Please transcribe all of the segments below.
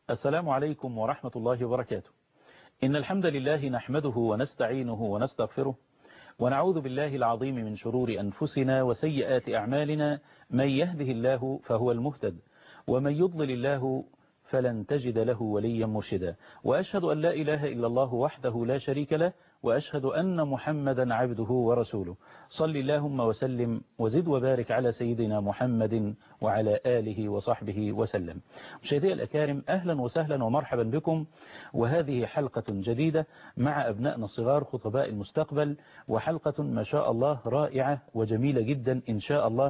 السلام عليكم ورحمة الله وبركاته. إن الحمد لله نحمده ونستعينه ونستغفره ونعوذ بالله العظيم من شرور أنفسنا وسيئات أعمالنا. من يهده الله فهو المهتد ومن يضلل الله فلن تجد له وليا مرشدا، وأشهد أن لا إله إلا الله وحده لا شريك له، وأشهد أن محمدا عبده ورسوله. صل اللهم وسلم وزد وبارك على سيدنا محمد وعلى آله وصحبه وسلم. مشاهدي الأكارم، أهلا وسهلا ومرحبا بكم، وهذه حلقة جديدة مع أبنائنا الصغار خطباء المستقبل، وحلقة ما شاء الله رائعة وجميلة جدا إن شاء الله،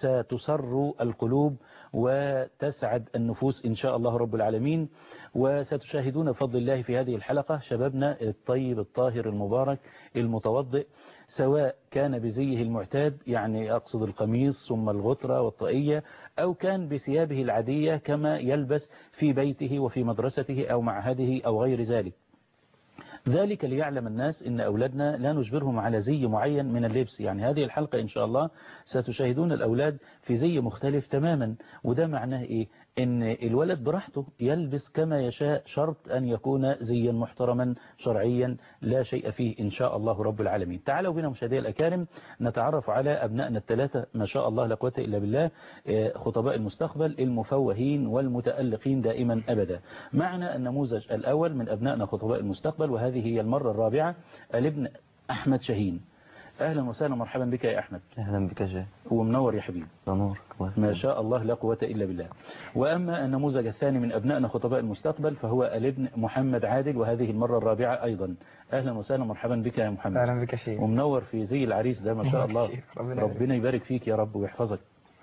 ستسر القلوب وتسعد النفوس إن شاء الله رب العالمين. وستشاهدون بفضل الله في هذه الحلقة شبابنا الطيب الطاهر المبارك المتوضئ، سواء كان بزيه المعتاد، يعني أقصد القميص ثم الغترة والطاقية، أو كان بثيابه العادية كما يلبس في بيته وفي مدرسته أو معهده أو غير ذلك. ذلك ليعلم الناس إن أولادنا لا نجبرهم على زي معين من اللبس. يعني هذه الحلقة إن شاء الله ستشاهدون الأولاد في زي مختلف تماما. وده معناه إيه؟ إن الولد براحته يلبس كما يشاء، شرط أن يكون زيا محترما شرعيا لا شيء فيه إن شاء الله رب العالمين. تعالوا بنا مشاهدي الأكارم نتعرف على أبنائنا الثلاثة ما شاء الله لا قوة إلا بالله، خطباء المستقبل المفوهين والمتألقين دائما أبدا. معنا النموذج الأول من أبنائنا خطباء المستقبل، وهذه هي المرة الرابعة، الابن أحمد شاهين. أهلا وسهلا مرحبا بك يا أحمد. أهلا بك جاي، ومنور يا حبيبي. نورك ما شاء الله لا قوة إلا بالله. وأما النموذج الثاني من أبنائنا خطباء المستقبل فهو الابن محمد عادل، وهذه المرة الرابعة أيضا. أهلا وسهلا مرحبا بك يا محمد. أهلا بك شيخ. ومنور في زي العريس ده ما شاء الله. ربنا يبارك فيك يا رب ويحفظك.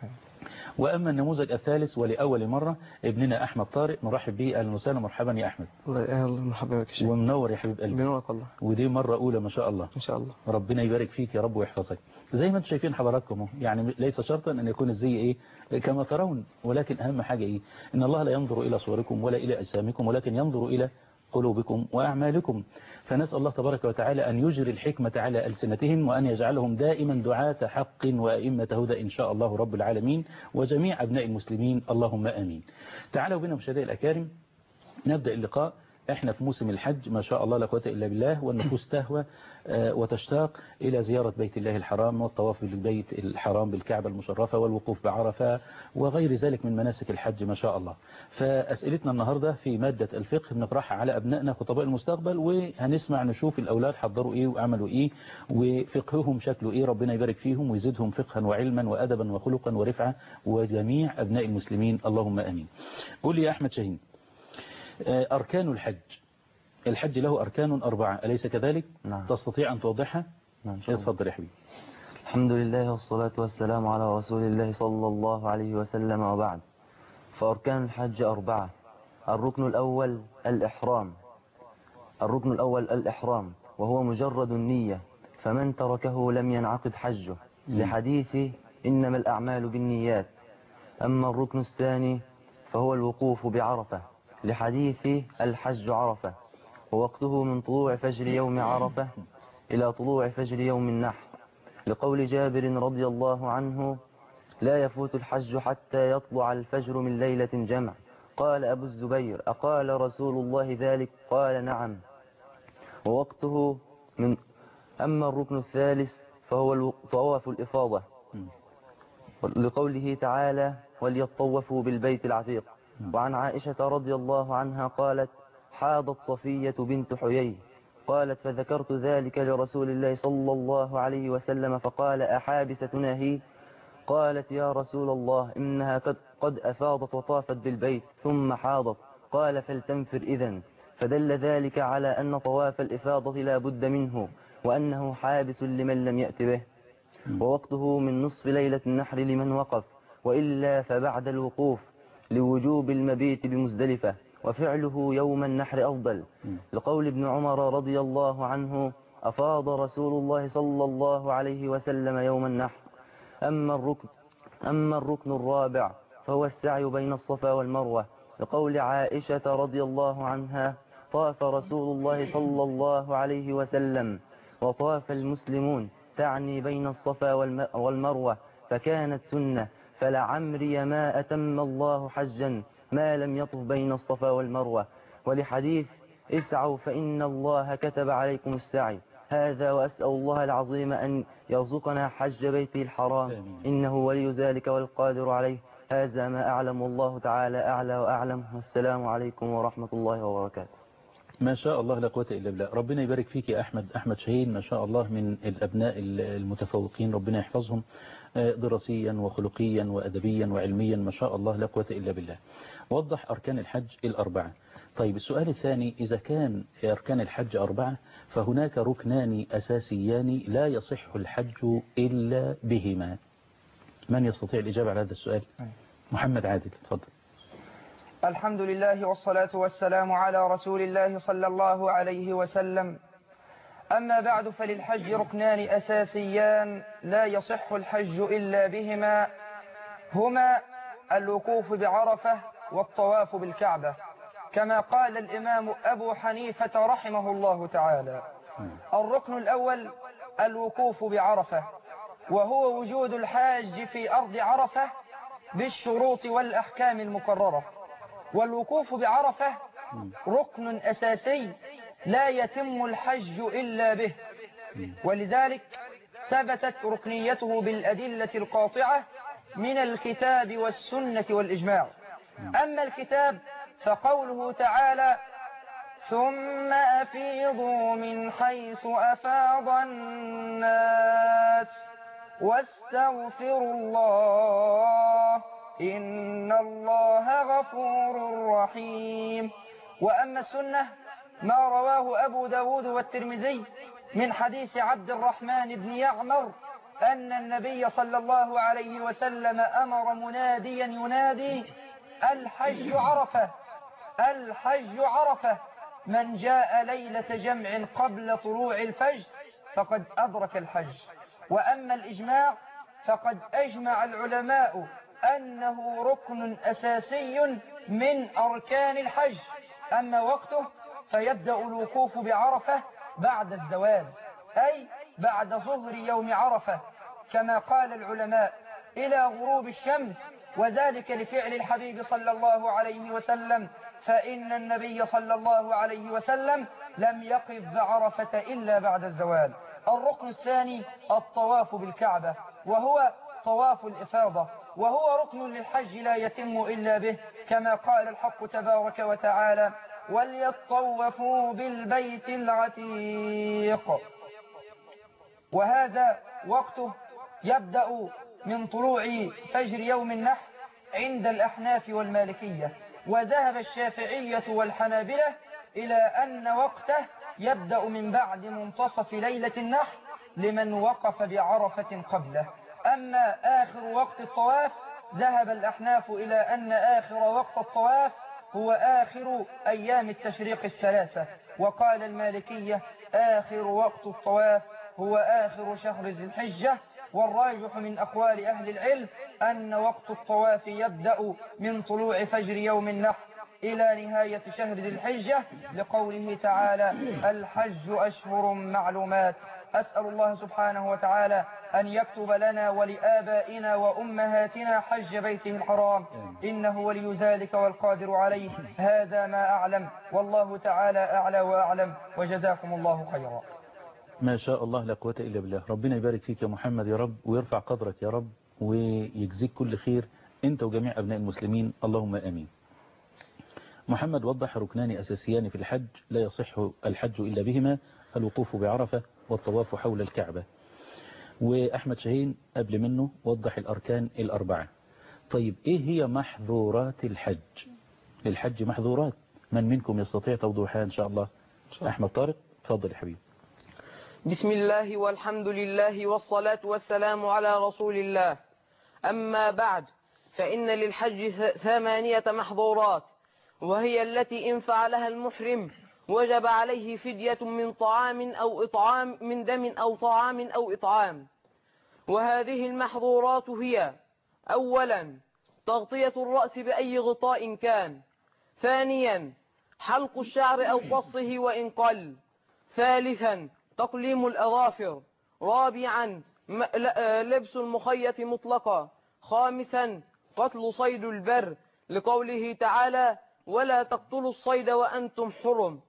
وأما النموذج الثالث ولأول مرة ابننا أحمد طارق، نرحب به. أهلا وسهلا مرحبا يا أحمد. الله أهلا مرحبا بك شيخ. ومنور يا حبيب قلبي. بنورك والله. ودي مرة أولى ما شاء الله. إن شاء الله. ربنا يبارك فيك يا رب ويحفظك. زي ما انتم شايفين حضراتكم، يعني ليس شرطا أن يكون الزي إيه كما ترون، ولكن أهم حاجة إيه؟ إن الله لا ينظر إلى صوركم ولا إلى أجسامكم، ولكن ينظر إلى قلوبكم وأعمالكم. فنسأل الله تبارك وتعالى أن يجري الحكمة على ألسنتهم، وأن يجعلهم دائما دعاة حق وأئمة هدى إن شاء الله رب العالمين، وجميع أبناء المسلمين اللهم آمين. تعالوا بنا مشاهدي الأكارم نبدأ اللقاء. احنا في موسم الحج ما شاء الله لا قوة إلا بالله، والنفوس تهوى وتشتاق إلى زيارة بيت الله الحرام والطواف بالبيت الحرام بالكعبة المشرفة والوقوف بعرفة وغير ذلك من مناسك الحج ما شاء الله. فأسئلتنا النهاردة في مادة الفقه بنطرحها على أبنائنا خطباء المستقبل، وهنسمع نشوف الأولاد حضروا إيه وعملوا إيه وفقههم شكله إيه. ربنا يبارك فيهم ويزيدهم فقها وعلما وأدبا وخلقا ورفعة، وجميع أبناء المسلمين اللهم آمين. قول لي يا أحمد شاهين، أركان الحج. الحج له أركان 4 أليس كذلك؟ نعم. تستطيع أن توضحها؟ نعم. اتفضل يا حبيبي. الحمد لله والصلاة والسلام على رسول الله صلى الله عليه وسلم، وبعد. فأركان الحج 4. الركن الأول الإحرام، وهو مجرد النية، فمن تركه لم ينعقد حجه، لحديث إنما الأعمال بالنيات. أما الركن الثاني فهو الوقوف بعرفة، لحديث الحج عرفة، ووقته من طلوع فجر يوم عرفة إلى طلوع فجر يوم النحر، لقول جابر رضي الله عنه: لا يفوت الحج حتى يطلع الفجر من ليلة جمع. قال أبو الزبير: أقال رسول الله ذلك؟ قال: نعم. ووقته من. أما الركن الثالث فهو طواف الإفاضة، لقوله تعالى: وليطوفوا بالبيت العتيق. وعن عائشة رضي الله عنها قالت: حاضت صفية بنت حيي، قالت: فذكرت ذلك لرسول الله صلى الله عليه وسلم، فقال: أحابستنا هي؟ قالت: يا رسول الله، إنها قد أفاضت وطافت بالبيت ثم حاضت. قال: فلتنفر إذن. فدل ذلك على أن طواف الإفاضة لا بد منه، وأنه حابس لمن لم يأت به. ووقته من نصف ليلة النحر لمن وقف، وإلا فبعد الوقوف، لوجوب المبيت بمزدلفة، وفعله يوم النحر أفضل، لقول ابن عمر رضي الله عنه: أفاض رسول الله صلى الله عليه وسلم يوم النحر. أما الركن الرابع فهو السعي بين الصفا والمروة، لقول عائشة رضي الله عنها: طاف رسول الله صلى الله عليه وسلم وطاف المسلمون، تعني بين الصفا والمروة، فكانت سنة، فلعمري ما أتم الله حجا ما لم يطف بين الصفا والمروة. ولحديث اسعوا فإن الله كتب عليكم السعي. هذا وأسأل الله العظيم أن يرزقنا حج بيته الحرام، إنه ولي ذلك والقادر عليه. هذا ما أعلم، والله تعالى أعلى وأعلم. والسلام عليكم ورحمة الله وبركاته. ما شاء الله لا قوة إلا بالله. ربنا يبارك فيك يا أحمد شاهين، ما شاء الله من الأبناء المتفوقين، ربنا يحفظهم دراسيا وخلقيا وأدبيا وعلميا، ما شاء الله لا قوة إلا بالله. وضح أركان الحج الأربعة. طيب السؤال الثاني، إذا كان أركان الحج أربعة فهناك ركنان أساسيان لا يصح الحج إلا بهما. من يستطيع الإجابة على هذا السؤال؟ محمد عادل، تفضل. الحمد لله والصلاة والسلام على رسول الله صلى الله عليه وسلم. أما بعد، فللحج ركنان أساسيان لا يصح الحج إلا بهما، هما الوقوف بعرفة والطواف بالكعبة، كما قال الإمام أبو حنيفة رحمه الله تعالى. الركن الأول الوقوف بعرفة، وهو وجود الحاج في أرض عرفة بالشروط والأحكام المقررة. والوقوف بعرفة ركن أساسي لا يتم الحج إلا به، ولذلك ثبتت ركنيته بالأدلة القاطعة من الكتاب والسنة والإجماع. أما الكتاب فقوله تعالى: ثم أفيضوا من حيث أفاض الناس واستغفروا الله إن الله غفور رحيم. وأما السنة ما رواه أبو داود والترمذي من حديث عبد الرحمن بن يعمر أن النبي صلى الله عليه وسلم أمر مناديا ينادي: الحج عرفة، الحج عرفة، من جاء ليلة جمع قبل طلوع الفجر فقد أدرك الحج. وأما الإجماع فقد أجمع العلماء أنه ركن أساسي من أركان الحج. أما وقته فيبدأ الوقوف بعرفة بعد الزوال، أي بعد ظهر يوم عرفة، كما قال العلماء، إلى غروب الشمس، وذلك لفعل الحبيب صلى الله عليه وسلم، فإن النبي صلى الله عليه وسلم لم يقف بعرفة إلا بعد الزوال. الركن الثاني الطواف بالكعبة، وهو طواف الإفاضة، وهو ركن للحج لا يتم إلا به، كما قال الحق تبارك وتعالى: وليطوفوا بالبيت العتيق. وهذا وقته يبدأ من طلوع فجر يوم النحر عند الأحناف والمالكية، وذهب الشافعية والحنابلة إلى أن وقته يبدأ من بعد منتصف ليلة النحر لمن وقف بعرفة قبله. أما آخر وقت الطواف ذهب الأحناف إلى أن آخر وقت الطواف هو آخر أيام التشريق الثلاثة، وقال المالكية آخر وقت الطواف هو آخر شهر ذي الحجة. والراجح من أقوال أهل العلم أن وقت الطواف يبدأ من طلوع فجر يوم النحر إلى نهاية شهر ذي الحجة، لقوله تعالى: الحج أشهر معلومات. أسأل الله سبحانه وتعالى أن يكتب لنا ولآبائنا وأمهاتنا حج بيته الحرام، إنه ولي ذلك والقادر عليه. هذا ما أعلم، والله تعالى أعلى وأعلم، وجزاكم الله خيرا. ما شاء الله لا قوة إلا بالله. ربنا يبارك فيك يا محمد يا رب، ويرفع قدرك يا رب، ويجزيك كل خير أنت وجميع أبناء المسلمين، اللهم آمين. محمد وضح ركنان أساسيان في الحج لا يصح الحج إلا بهما: الوقوف بعرفة والطواف حول الكعبة. وأحمد شاهين قبل منه وضح الأركان الأربعة. طيب إيه هي محظورات الحج؟ للحج محظورات، من منكم يستطيع توضيحها إن شاء الله؟ أحمد طارق، تفضل يا حبيبي. بسم الله والحمد لله والصلاة والسلام على رسول الله. أما بعد، فإن للحج 8 محظورات، وهي التي إن فعلها المحرم وجب عليه فدية من طعام أو إطعام، من دم أو طعام أو إطعام. وهذه المحظورات هي: أولا تغطية الرأس بأي غطاء كان. ثانيا حلق الشعر أو قصه وإن قل. ثالثا تقليم الأظافر. رابعا لبس المخيط مطلقا. خامسا قتل صيد البر لقوله تعالى ولا تقتلوا الصيد وأنتم حرم.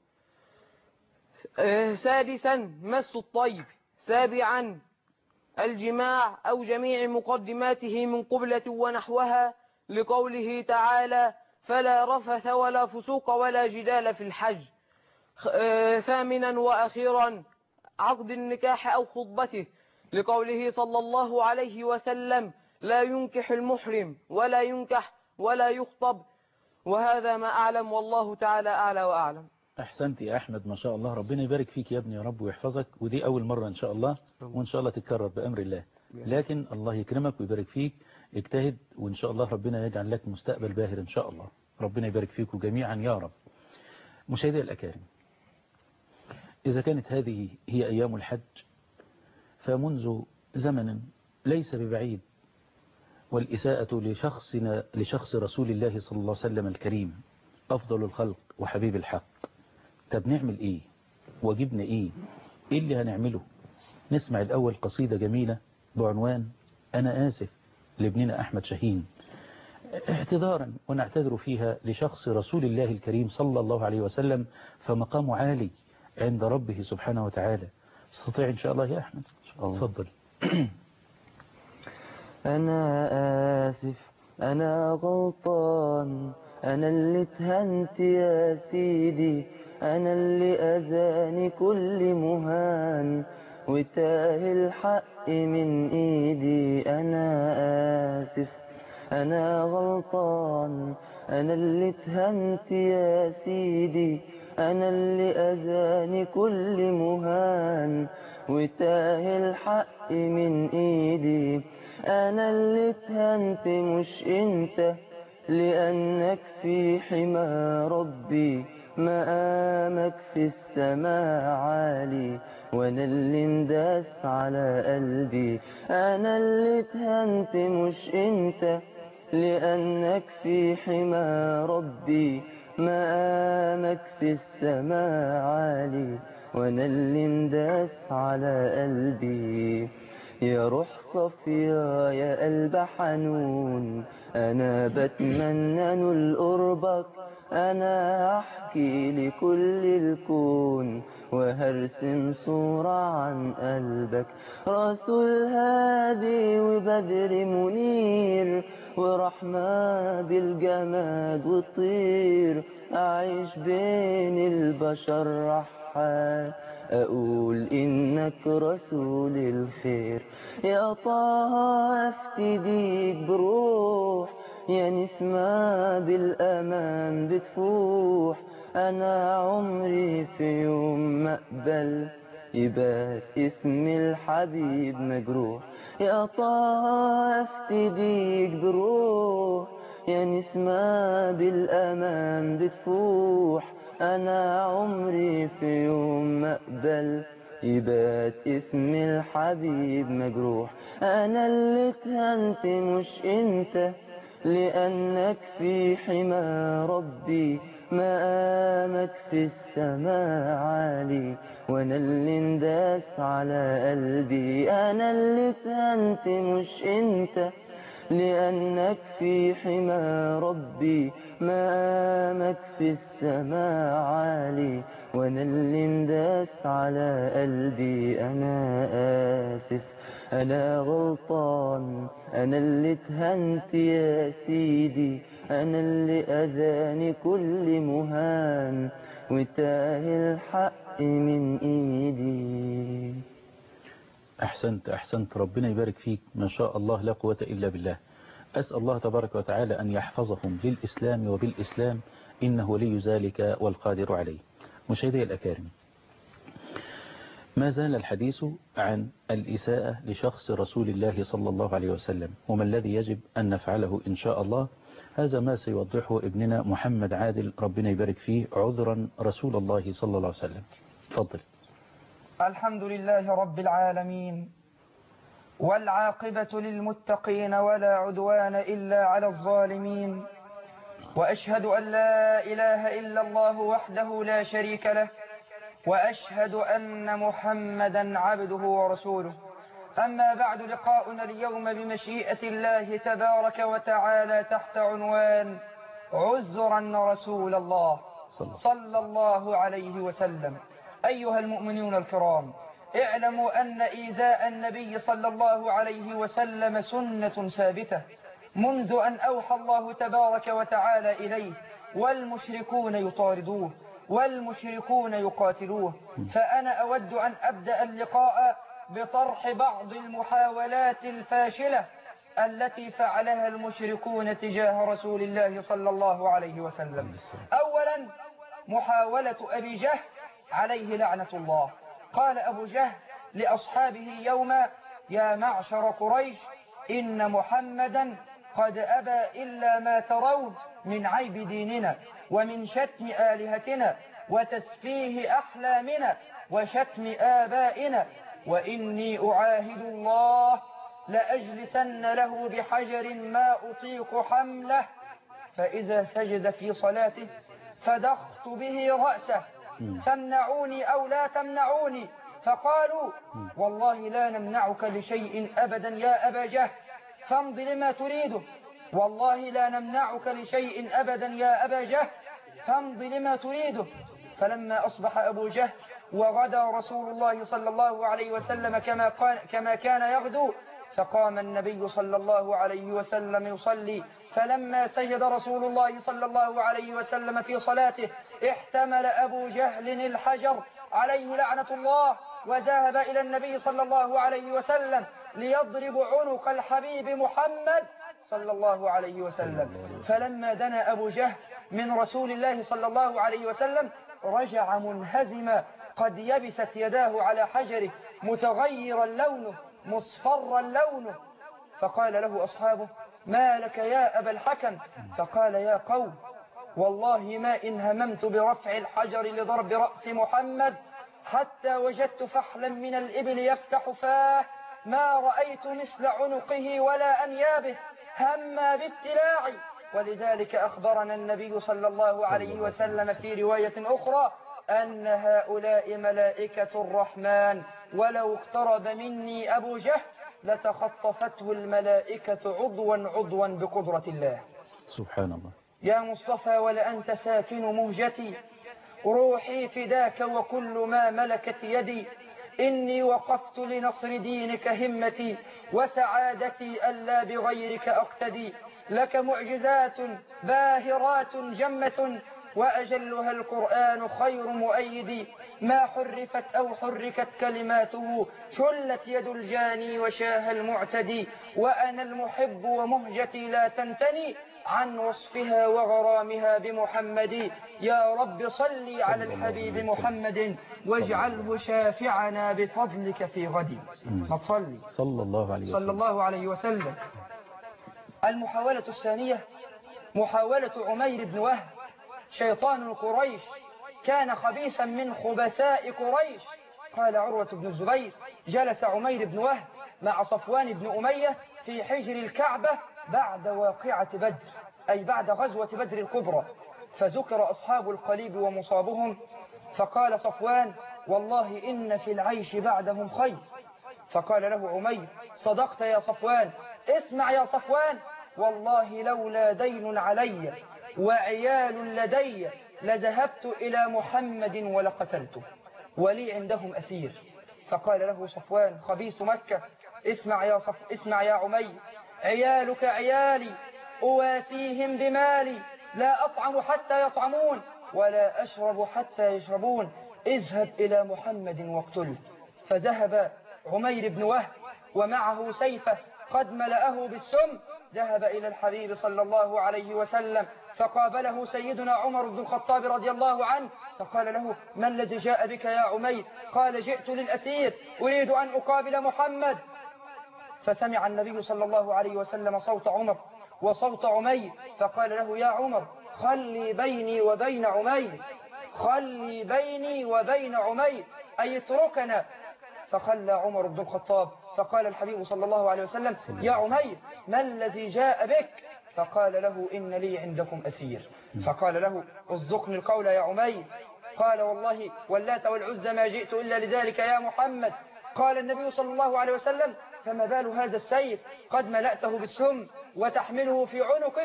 سادسا مس الطيب. سابعا الجماع أو جميع مقدماته من قبلة ونحوها لقوله تعالى فلا رفث ولا فسوق ولا جدال في الحج. ثامنا وأخيرا عقد النكاح أو خطبته لقوله صلى الله عليه وسلم لا ينكح المحرم ولا ينكح ولا يخطب. وهذا ما أعلم والله تعالى أعلى وأعلم. أحسنت يا أحمد ما شاء الله، ربنا يبارك فيك يا ابني يا رب ويحفظك، ودي أول مرة إن شاء الله، وإن شاء الله تتكرر بأمر الله، لكن الله يكرمك ويبارك فيك، اجتهد وإن شاء الله ربنا يجعل لك مستقبل باهر إن شاء الله، ربنا يبارك فيكم جميعا يا رب. مشاهدي الأكارم، إذا كانت هذه هي أيام الحج فمنذ زمن ليس ببعيد والإساءة لشخص رسول الله صلى الله عليه وسلم الكريم أفضل الخلق وحبيب الحق. طب نعمل إيه؟ واجبنا إيه اللي هنعمله؟ نسمع الأول قصيدة جميلة بعنوان أنا آسف لابننا أحمد شاهين، اعتذارا ونعتذر فيها لشخص رسول الله الكريم صلى الله عليه وسلم، فمقامه عالي عند ربه سبحانه وتعالى. تستطيع إن شاء الله يا أحمد؟ تفضل. أنا آسف أنا غلطان، أنا اللي اتهنت يا سيدي، أنا اللي أذاني كل مهان وتاه الحق من إيدي. أنا آسف أنا غلطان، أنا اللي اتهنت يا سيدي، أنا اللي أذاني كل مهان وتاه الحق من إيدي. أنا اللي اتهنت مش أنت، لأنك في حمى ربي مقامك في السماء عالي، وأنا اللي انداس على قلبي. أنا اللي اتهنت مش أنت، لأنك في حمى ربي مقامك في السماء عالي، وأنا اللي انداس على قلبي. يا روح صفيا يا قلب حنون، أنا بتمنى نول قربك، أنا أحكي لكل الكون وهرسم صورة عن قلبك. رسول هادي وبدر منير ورحمة بالجماد والطير، أعيش بين البشر رحال أقول إنك رسول الخير. يا طه أفتديك بروح، يا نسمة بالأمان بتفوح، أنا عمري في يوم مقبل يبات اسم الحبيب مجروح. يا طه أفتديك بروح، يا نسمة بالأمان بتفوح، أنا عمري في يوم مقبل يبات اسم الحبيب مجروح. أنا اللي اتهنت مش أنت، لأنك في حمى ربي مقامك في السماء عالي، وأنا اللي انداس على قلبي. أنا اللي اتهنت مش أنت، لأنك في حمى ربي مقامك في السماء عالي، وأنا اللي انداس على قلبي. أنا آسف أنا غلطان، أنا اللي اتهنت يا سيدي، أنا اللي أذاني كل مهان وتاه الحق من إيدي. أحسنت ربنا يبارك فيك ما شاء الله لا قوة إلا بالله. أسأل الله تبارك وتعالى أن يحفظهم للإسلام وبالإسلام، إنه ولي ذلك والقادر عليه. مشاهدي الأكارم، ما زال الحديث عن الإساءة لشخص رسول الله صلى الله عليه وسلم، وما الذي يجب أن نفعله إن شاء الله. هذا ما سيوضحه ابننا محمد عادل ربنا يبارك فيه عذرا رسول الله صلى الله عليه وسلم. تفضل. الحمد لله رب العالمين، والعاقبة للمتقين ولا عدوان إلا على الظالمين، وأشهد أن لا إله إلا الله وحده لا شريك له، وأشهد أن محمدا عبده ورسوله. أما بعد، لقاؤنا اليوم بمشيئة الله تبارك وتعالى تحت عنوان عذرا رسول الله صلى الله عليه وسلم. أيها المؤمنون الكرام، اعلموا أن إيذاء النبي صلى الله عليه وسلم سنة ثابتة منذ أن أوحى الله تبارك وتعالى إليه، والمشركون يطاردوه والمشركون يقاتلوه. فأنا أود أن أبدأ اللقاء بطرح بعض المحاولات الفاشلة التي فعلها المشركون تجاه رسول الله صلى الله عليه وسلم. أولا، محاولة أبي جهل عليه لعنة الله. قال أبو جهل لأصحابه يوما: يا معشر قريش، إن محمدا قد أبى إلا ما ترون من عيب ديننا ومن شتم آلهتنا وتسفيه أحلامنا وشتم آبائنا، وإني أعاهد الله لأجلسن له بحجر ما أطيق حمله، فإذا سجد في صلاته فدخت به رأسه، تمنعوني أو لا تمنعوني؟ فقالوا: والله لا نمنعك لشيء أبدا يا أبا جهل، فامض لما تريده. والله لا نمنعك لشيء أبدا يا أبا جهل، فامض لما تريده. فلما أصبح أبو جهل وغدا رسول الله صلى الله عليه وسلم كما كان يغدو، فقام النبي صلى الله عليه وسلم يصلي، فلما سجد رسول الله صلى الله عليه وسلم في صلاته احتمل أبو جهل الحجر عليه لعنة الله، وذهب إلى النبي صلى الله عليه وسلم ليضرب عنق الحبيب محمد صلى الله عليه وسلم. فلما دنا أبو جهل من رسول الله صلى الله عليه وسلم رجع منهزما، قد يبست يداه على حجره، متغيرا لونه، مصفرا لونه. فقال له أصحابه: ما لك يا أبا الحكم؟ فقال: يا قوم، والله ما إن هممت برفع الحجر لضرب رأس محمد حتى وجدت فحلا من الإبل يفتح فاه، ما رأيت مثل عنقه ولا أنيابه، هما بابتلاعي. ولذلك أخبرنا النبي صلى الله عليه وسلم في رواية أخرى أن هؤلاء ملائكة الرحمن، ولو اقترب مني أبو جهل لتخطفته الملائكة عضوا بقدرة الله. سبحان الله. يا مصطفى، ولأنت ساكن مهجتي، روحي فداك وكل ما ملكت يدي، إني وقفت لنصر دينك همتي، وسعادتي ألا بغيرك أقتدي. لك معجزات باهرات جمة، وأجلها القرآن خير مؤيد، ما حرفت أو حركت كلماته، شلت يد الجاني وشاه المعتدي، وأنا المحب ومهجتي لا تنتني عن وصفها وغرامها بمحمد. يا رب صل على الحبيب محمد، واجعله شافعنا بفضلك في غد. ما تصلي صلى الله عليه وسلم. المحاولة الثانية محاولة عمير بن وهب، شيطان قريش، كان خبيثا من خبثاء قريش. قال عروة بن الزبير: جلس عمير بن وهب مع صفوان بن أمية في حجر الكعبة بعد واقعة بدر، أي بعد غزوة بدر الكبرى، فذكر أصحاب القليب ومصابهم، فقال صفوان: والله إن في العيش بعدهم خير. فقال له عمير: صدقت يا صفوان. اسمع يا صفوان، والله لولا دين علي وعيال لدي لذهبت إلى محمد ولقتلته، ولي عندهم أسير. فقال له صفوان خبيث مكة: اسمع يا عمير، عيالك عيالي، أواسيهم بمالي، لا أطعم حتى يطعمون ولا أشرب حتى يشربون، اذهب إلى محمد واقتله. فذهب عمير بن وهب ومعه سيفه قد ملأه بالسم، ذهب إلى الحبيب صلى الله عليه وسلم، فقابله سيدنا عمر بن الخطاب رضي الله عنه، فقال له: ما الذي جاء بك يا عمير؟ قال: جئت للأسير، أريد أن أقابل محمد. فسمع النبي صلى الله عليه وسلم صوت عمر وصوت عمير، فقال له: يا عمر، خلي بيني وبين عمير، خلي بيني وبين عمير، أي اتركنا. فخلى عمر بن الخطاب، فقال الحبيب صلى الله عليه وسلم: يا عمير، ما الذي جاء بك؟ فقال له: إن لي عندكم أسير. فقال له: اصدقني القول يا عمير. قال: والله واللات والعزى ما جئت إلا لذلك يا محمد. قال النبي صلى الله عليه وسلم: فما بال هذا السيف قد ملأته بالسم وتحمله في عنقك؟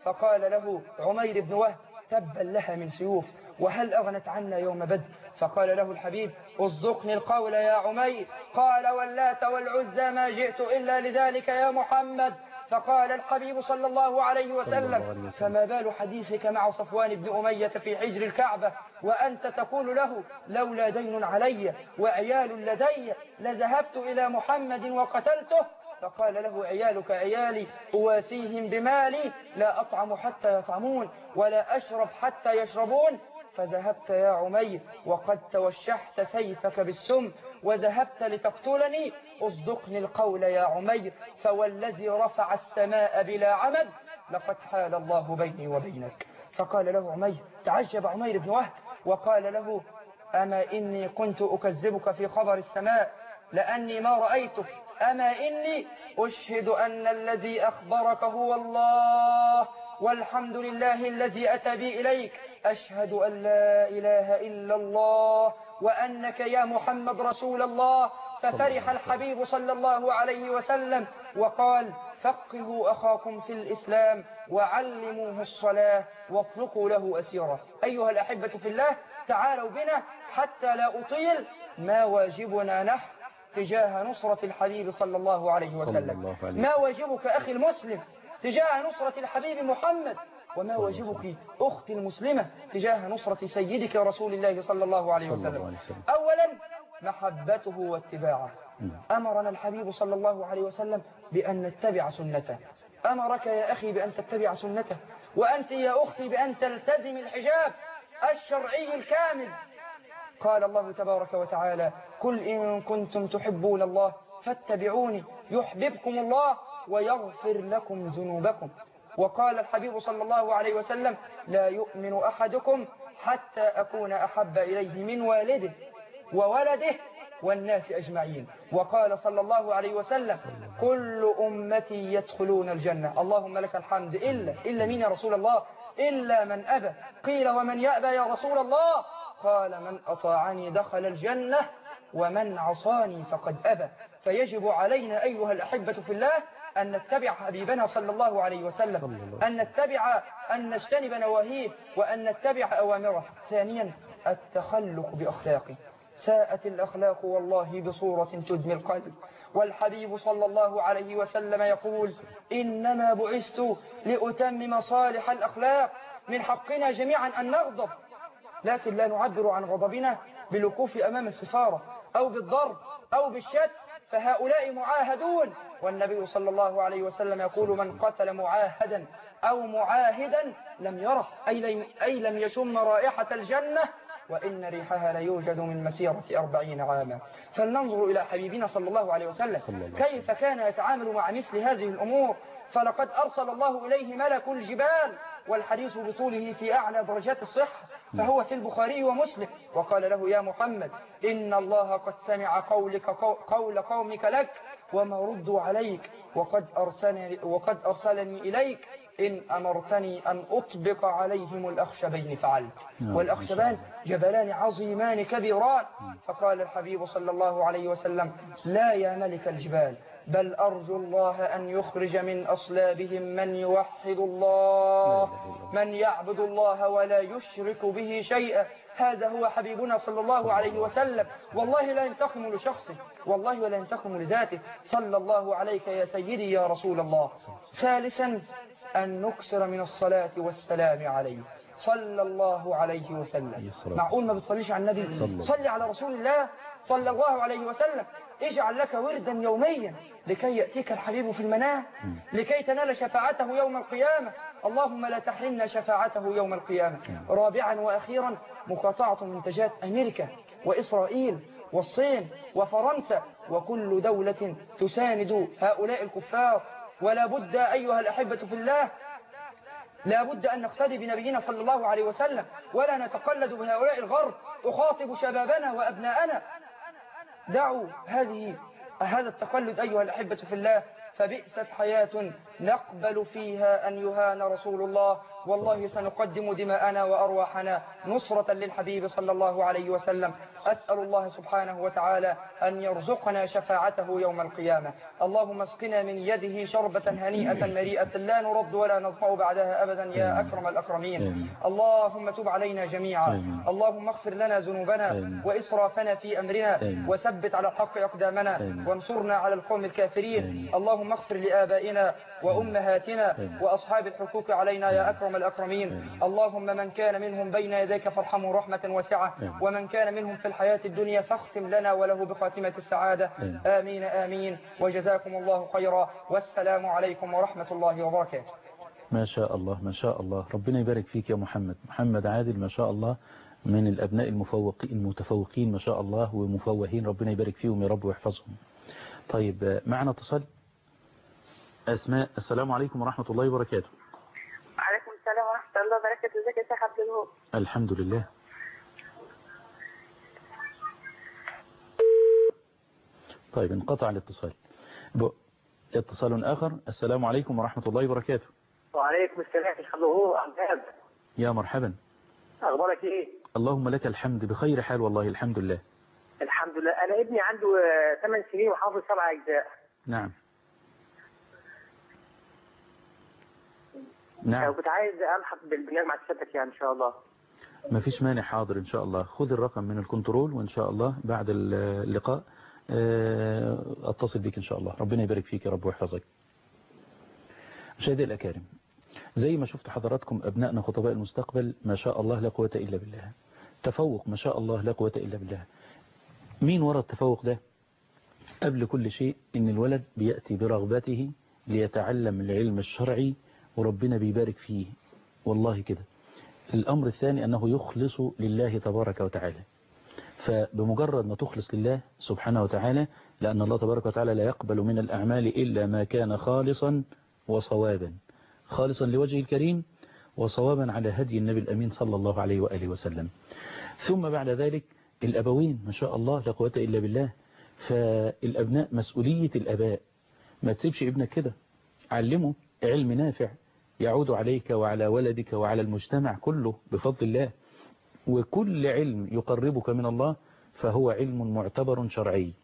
فقال له عمير بن وهب تبا لها من سيوف، وهل أغنت عنا يوم بدر؟ فقال له الحبيب اصدقني القول يا عمير. قال واللات والعزى ما جئت إلا لذلك يا محمد. فقال الحبيب صلى الله عليه وسلم فما بال حديثك مع صفوان بن أمية في حجر الكعبة وأنت تقول له لولا دين علي وعيال لدي لذهبت إلى محمد وقتلته؟ فقال له عيالك عيالي أواسيهم بمالي، لا أطعم حتى يطعمون ولا أشرب حتى يشربون. فذهبت يا عمير وقد توشحت سيفك بالسم وذهبت لتقتلني. اصدقني القول يا عمير فوالذي رفع السماء بلا عمد لقد حال الله بيني وبينك. فقال له عمير، تعجب عمير بن وهب وقال له أما إني كنت أكذبك في خبر السماء لأني ما رأيتك، أما إني أشهد أن الذي أخبرك هو الله والحمد لله الذي أتى بي إليك، أشهد أن لا إله إلا الله وأنك يا محمد رسول الله. ففرح الحبيب صلى الله عليه وسلم وقال فقهوا أخاكم في الإسلام وعلموه الصلاة واطلقوا له أسيرا. أيها الأحبة في الله، تعالوا بنا حتى لا أطيل، ما واجبنا نحن تجاه نصرة الحبيب صلى الله عليه وسلم؟ ما واجبك أخي المسلم تجاه نصرة الحبيب محمد؟ وما واجبك أختي المسلمة تجاه نصرة سيدك رسول الله صلى الله عليه وسلم؟ أولا محبته واتباعه. أمرنا الحبيب صلى الله عليه وسلم بأن نتبع سنته، أمرك يا أخي بأن تتبع سنته، وأنت يا أختي بأن تلتزم الحجاب الشرعي الكامل. قال الله تبارك وتعالى قل إن كنتم تحبون الله فاتبعوني يحببكم الله ويغفر لكم ذنوبكم. وقال الحبيب صلى الله عليه وسلم لا يؤمن أحدكم حتى أكون أحب إليه من والده وولده والناس أجمعين. وقال صلى الله عليه وسلم كل أمتي يدخلون الجنة. اللهم لك الحمد إلا مين يا رسول الله؟ إلا من أبى. قيل ومن يأبى يا رسول الله؟ قال من أطاعني دخل الجنة ومن عصاني فقد أبى. فيجب علينا أيها الأحبة في الله أن نتبع حبيبنا صلى الله عليه وسلم، أن نجتنب نواهيه وأن نتبع أوامره. ثانيا التخلق بأخلاقه. ساءت الأخلاق والله بصورة تدمي القلب، والحبيب صلى الله عليه وسلم يقول إنما بعثت لأتمم صالح الأخلاق. من حقنا جميعا أن نغضب، لكن لا نعبر عن غضبنا بالوقوف أمام السفارة أو بالضرب أو بالشتم، فهؤلاء معاهدون. والنبي صلى الله عليه وسلم يقول من قتل معاهدا أو معاهدا لم يره أي لم يشم رائحة الجنة وإن ريحها ليوجد من مسيرة 40 عاما. فلننظر إلى حبيبنا صلى الله عليه وسلم كيف كان يتعامل مع مثل هذه الأمور. فلقد أرسل الله إليه ملك الجبال، والحديث بطوله في أعلى درجات الصحة، فهو في البخاري ومسلم. وقال له يا محمد إن الله قد سمع قول قومك لك وما ردوا عليك وقد أرسلني إليك إن أمرتني أن أطبق عليهم الأخشبين فعلت. والأخشبان جبلان عظيمان كبيران. فقال الحبيب صلى الله عليه وسلم لا يا ملك الجبال، بل أرجو الله أن يخرج من أصلابهم من يوحد الله، من يعبد الله ولا يشرك به شيئا. هذا هو حبيبنا صلى الله عليه وسلم. والله لا ينتقم لشخصه، والله ولا ينتقم لذاته. صلى الله عليك يا سيدي يا رسول الله. ثالثا أن نكثر من الصلاة والسلام عليه صلى الله عليه وسلم. معقول ما بتصليش على النبي؟ صلي على رسول الله صلى الله عليه وسلم. اجعل لك وردا يوميا لكي يأتيك الحبيب في المنام، لكي تنال شفاعته يوم القيامة. اللهم لا تحرمنا شفاعته يوم القيامة. رابعا وأخيرا مقاطعة منتجات أمريكا وإسرائيل والصين وفرنسا وكل دولة تساند هؤلاء الكفار. ولا بد أيها الأحبة في الله، لا بد أن نقتدي بنبينا صلى الله عليه وسلم ولا نتقلد بهؤلاء الغرب. أخاطب شبابنا وأبناءنا دعوا هذا التقلد أيها الأحبة في الله، فبئست حياة نقبل فيها أن يهان رسول الله، والله سنقدم دماءنا وأرواحنا نصرة للحبيب صلى الله عليه وسلم. أسأل الله سبحانه وتعالى أن يرزقنا شفاعته يوم القيامة. اللهم اسقنا من يده شربة هنيئة مريئة لا نرد ولا نظمأ بعدها أبدا يا أكرم الأكرمين. اللهم تب علينا جميعا، اللهم اغفر لنا ذنوبنا وإسرافنا في أمرنا، وثبت على الحق أقدامنا، وانصرنا على القوم الكافرين. اللهم اغفر لآبائنا وأمهاتنا وأصحاب الحقوق علينا يا أكرم الأكرمين. اللهم من كان منهم بين يديك فارحمه رحمة واسعة، ومن كان منهم في الحياة الدنيا فاختم لنا وله بخاتمة السعادة. آمين آمين، وجزاكم الله خيرا، والسلام عليكم ورحمة الله وبركاته. ما شاء الله ما شاء الله، ربنا يبارك فيك يا محمد عادل، ما شاء الله، من الأبناء المتفوقين ما شاء الله ومفوهين، ربنا يبارك فيهم يا رب ويحفظهم. طيب معنا اتصال. أسماء، السلام عليكم ورحمة الله وبركاته. وعليكم السلام ورحمة الله وبركاته. ازيك يا شيخ عبد الوهاب؟ الحمد لله. طيب انقطع الاتصال. اتصال آخر. السلام عليكم ورحمة الله وبركاته. وعليكم السلام يا شيخ عبد الوهاب. يا مرحبا. أخبارك إيه؟ اللهم لك الحمد، بخير حال والله الحمد لله. الحمد لله. أنا ابني عنده 8 سنين وحافظ 7 أجزاء. نعم. نعم. كنت عايز ألحق بالبرنامج مع سيادتك يعني إن شاء الله. ما فيش مانع، حاضر إن شاء الله. خذ الرقم من الكنترول وإن شاء الله بعد اللقاء أتصل بك إن شاء الله. ربنا يبارك فيك يا رب ويحفظك. مشاهدي الأكارم، زي ما شفت حضراتكم أبنائنا خطباء المستقبل، ما شاء الله لا قوة إلا بالله. تفوق ما شاء الله لا قوة إلا بالله. مين وراء التفوق ده؟ قبل كل شيء إن الولد بيأتي برغبته ليتعلم العلم الشرعي وربنا بيبارك فيه والله كده. الأمر الثاني أنه يخلص لله تبارك وتعالى، فبمجرد ما تخلص لله سبحانه وتعالى، لأن الله تبارك وتعالى لا يقبل من الأعمال إلا ما كان خالصا وصوابا، خالصا لوجه الكريم وصوابا على هدي النبي الأمين صلى الله عليه وآله وسلم. ثم بعد ذلك الأبوين ما شاء الله لا قوة إلا بالله. فالأبناء مسؤولية الأباء، ما تسيبش ابنك كده، علمه علم نافع يعود عليك وعلى ولدك وعلى المجتمع كله بفضل الله. وكل علم يقربك من الله فهو علم معتبر شرعي.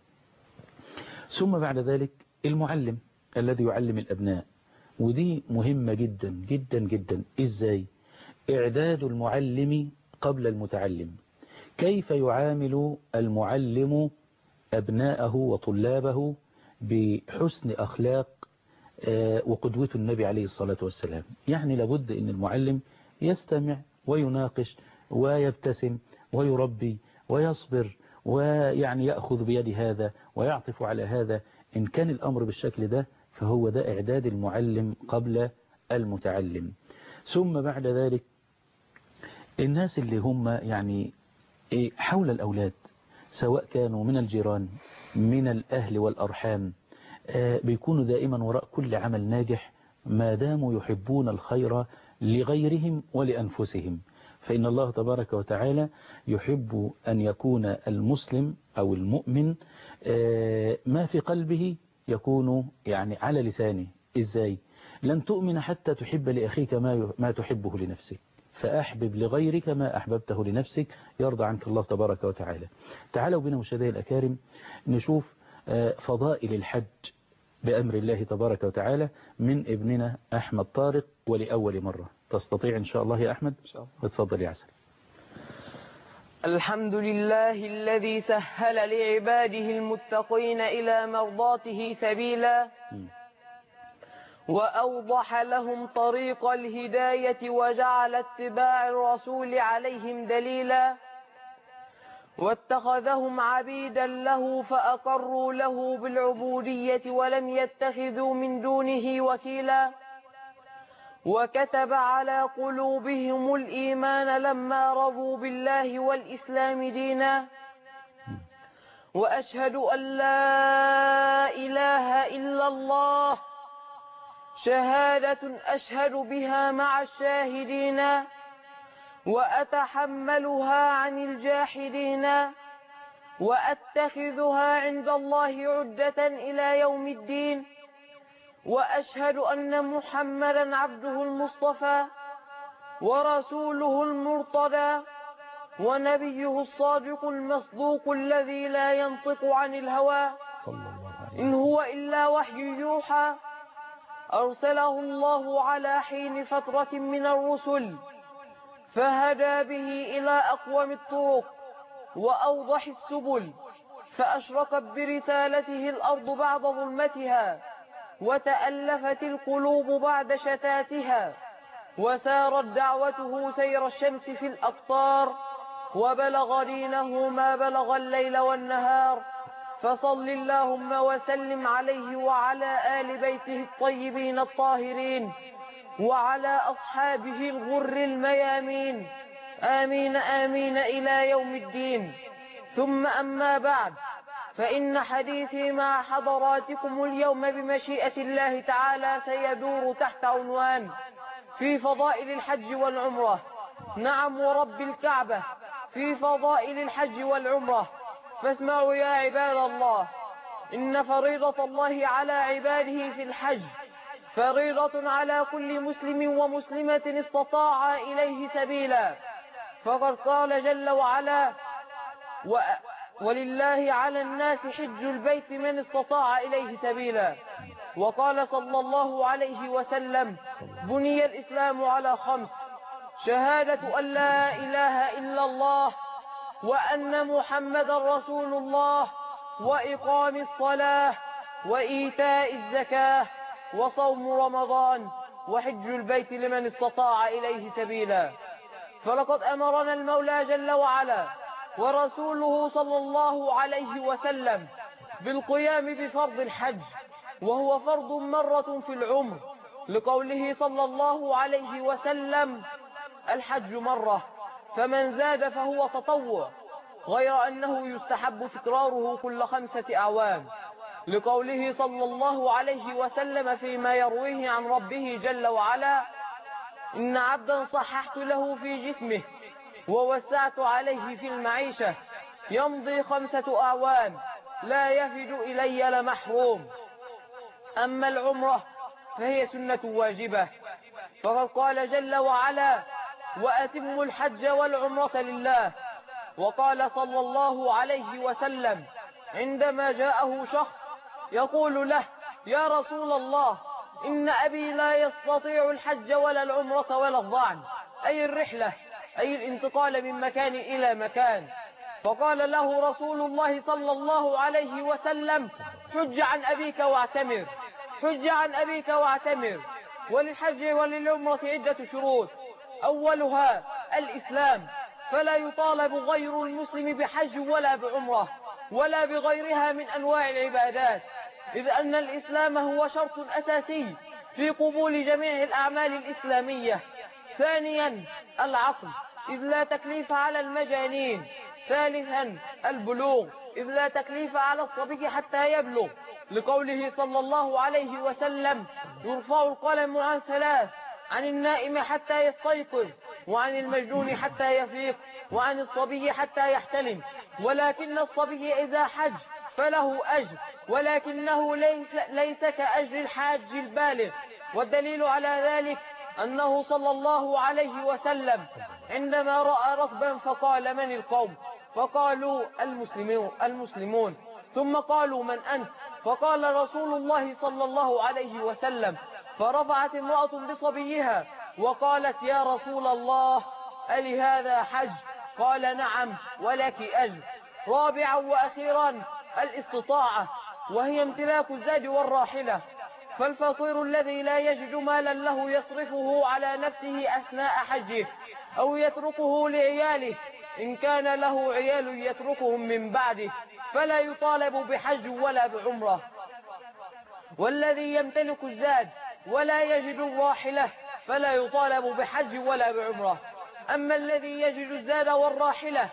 ثم بعد ذلك المعلم الذي يعلم الأبناء، ودي مهمة جدا جدا جدا. إزاي؟ إعداد المعلم قبل المتعلم. كيف يعامل المعلم أبناءه وطلابه بحسن أخلاق وقدوة النبي عليه الصلاة والسلام. يعني لابد أن المعلم يستمع ويناقش ويبتسم ويربي ويصبر، ويعني يأخذ بيد هذا ويعطف على هذا. إن كان الأمر بالشكل ده فهو ده إعداد المعلم قبل المتعلم. ثم بعد ذلك الناس اللي هم يعني حول الأولاد، سواء كانوا من الجيران من الأهل والأرحام، بيكونوا دائما وراء كل عمل ناجح ما داموا يحبون الخير لغيرهم ولأنفسهم. فإن الله تبارك وتعالى يحب أن يكون المسلم أو المؤمن ما في قلبه يكون يعني على لسانه. إزاي؟ لن تؤمن حتى تحب لأخيك ما تحبه لنفسك، فأحبب لغيرك ما أحببته لنفسك يرضى عنك الله تبارك وتعالى. تعالوا بنا مشاهدي الأكارم نشوف فضائل الحج بأمر الله تبارك وتعالى من ابننا أحمد طارق، ولأول مرة. تستطيع إن شاء الله يا أحمد؟ إن شاء الله. اتفضل يا عسل. الحمد لله الذي سهل لعباده المتقين إلى مرضاته سبيلا، وأوضح لهم طريق الهداية وجعل اتباع الرسول عليهم دليلا، واتخذهم عبيدا له فأقروا له بالعبودية ولم يتخذوا من دونه وكيلا، وكتب على قلوبهم الإيمان لما رضوا بالله والإسلام دينا، وأشهد أن لا إله إلا الله شهادة أشهد بها مع الشاهدين، وأتحملها عن الجاحدين، وأتخذها عند الله عدة إلى يوم الدين، وأشهد أن محمدا عبده المصطفى ورسوله المرتضى ونبيه الصادق المصدوق الذي لا ينطق عن الهوى إن هو إلا وحي يوحى أرسله الله على حين فترة من الرسل فهدى به إلى أقوم الطرق وأوضح السبل فأشرقت برسالته الأرض بعد ظلمتها وتألفت القلوب بعد شتاتها وسارت دعوته سير الشمس في الأقطار وبلغ دينه ما بلغ الليل والنهار فصل اللهم وسلم عليه وعلى آل بيته الطيبين الطاهرين وعلى أصحابه الغر الميامين آمين آمين إلى يوم الدين. ثم أما بعد، فإن حديثي مع حضراتكم اليوم بمشيئة الله تعالى سيدور تحت عنوان في فضائل الحج والعمرة. نعم ورب الكعبة، في فضائل الحج والعمرة. فاسمعوا يا عباد الله، إن فريضة الله على عباده في الحج فريضة على كل مسلم ومسلمة استطاع إليه سبيلا. فقد قال جل وعلا: ولله على الناس حج البيت من استطاع إليه سبيلا. وقال صلى الله عليه وسلم: بني الإسلام على 5: شهادة أن لا إله إلا الله وأن محمد رسول الله وإقام الصلاة وإيتاء الزكاة وصوم رمضان وحج البيت لمن استطاع إليه سبيلا. فلقد أمرنا المولى جل وعلا ورسوله صلى الله عليه وسلم بالقيام بفرض الحج، وهو فرض مرة في العمر، لقوله صلى الله عليه وسلم: الحج مرة، فمن زاد فهو تطوع، غير أنه يستحب تكراره كل 5 أعوام، لقوله صلى الله عليه وسلم فيما يرويه عن ربه جل وعلا: إن عبدا صححت له في جسمه ووسعت عليه في المعيشة يمضي 5 أعوام لا يفد إلي لمحروم. أما العمرة فهي سنة واجبة، فقد قال جل وعلا: وأتموا الحج والعمرة لله. وقال صلى الله عليه وسلم عندما جاءه شخص يقول له: يا رسول الله، إن أبي لا يستطيع الحج ولا العمرة ولا الضعن، أي الرحلة، أي الانتقال من مكان إلى مكان. فقال له رسول الله صلى الله عليه وسلم: حج عن أبيك واعتمر، حج عن أبيك واعتمر. وللحج وللعمرة عدة شروط، أولها الإسلام، فلا يطالب غير المسلم بحج ولا بعمرة ولا بغيرها من أنواع العبادات، إذ أن الإسلام هو شرط أساسي في قبول جميع الأعمال الإسلامية. ثانيا العقل، إذ لا تكليف على المجانين. ثالثا البلوغ، إذ لا تكليف على الصبي حتى يبلغ، لقوله صلى الله عليه وسلم: يرفع القلم عن 3: عن النائم حتى يستيقظ، وعن المجنون حتى يفيق، وعن الصبي حتى يحتلم. ولكن الصبي إذا حج فله أجر، ولكنه ليس كأجر الحاج البالغ. والدليل على ذلك أنه صلى الله عليه وسلم عندما رأى ركبا فقال: من القوم؟ فقالوا: المسلمون. ثم قالوا: من أنت؟ فقال رسول الله صلى الله عليه وسلم. فرفعت امرأة بصبيها وقالت: يا رسول الله، ألهذا حج؟ قال: نعم، ولك أجر. رابعا وأخيرا الاستطاعة، وهي امتلاك الزاد والراحلة. فالفقير الذي لا يجد مالا له يصرفه على نفسه أثناء حجه أو يتركه لعياله، إن كان له عيال يتركهم من بعده، فلا يطالب بحج ولا بعمرة. والذي يمتلك الزاد ولا يجد الراحلة فلا يطالب بحج ولا بعمرة. أما الذي يجد الزاد والراحلة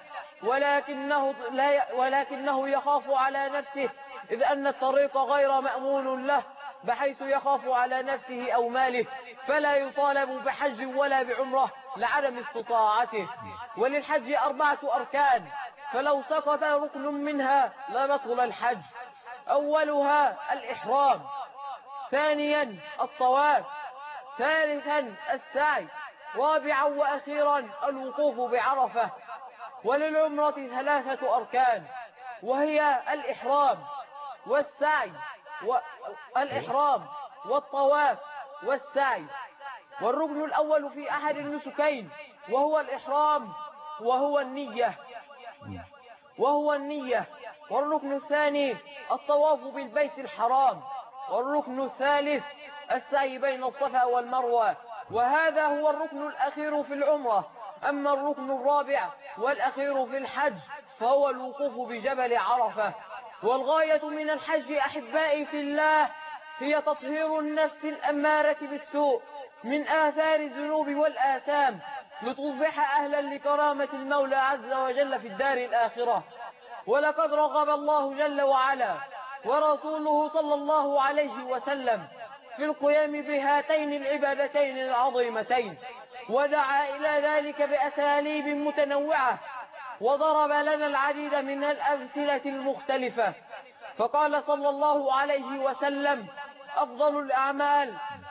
ولكنه يخاف على نفسه، إذ أن الطريق غير مأمون له بحيث يخاف على نفسه أو ماله، فلا يطالب بحج ولا بعمرة لعدم استطاعته. وللحج 4 أركان، فلو سقط ركن منها لبطل الحج. أولها الإحرام، ثانيا الطواف، ثالثا السعي، رابعا وأخيرا الوقوف بعرفة. وللعمرة 3 أركان، وهي الإحرام والسعي الإحرام والطواف والسعي. والركن الأول في أحد النسكين وهو الإحرام وهو النية. والركن الثاني الطواف بالبيت الحرام. والركن الثالث السعي بين الصفا والمروة. وهذا هو الركن الأخير في العمرة. أما الركن الرابع والأخير في الحج فهو الوقوف بجبل عرفة. والغاية من الحج أحبائي في الله هي تطهير النفس الأمارة بالسوء من آثار الذنوب والآثام، لتصبح أهلا لكرامة المولى عز وجل في الدار الآخرة. ولقد رغب الله جل وعلا ورسوله صلى الله عليه وسلم في القيام بهاتين العبادتين العظيمتين، ودعا إلى ذلك بأساليب متنوعة، وضرب لنا العديد من الأمثلة المختلفة. فقال صلى الله عليه وسلم: أفضل الأعمال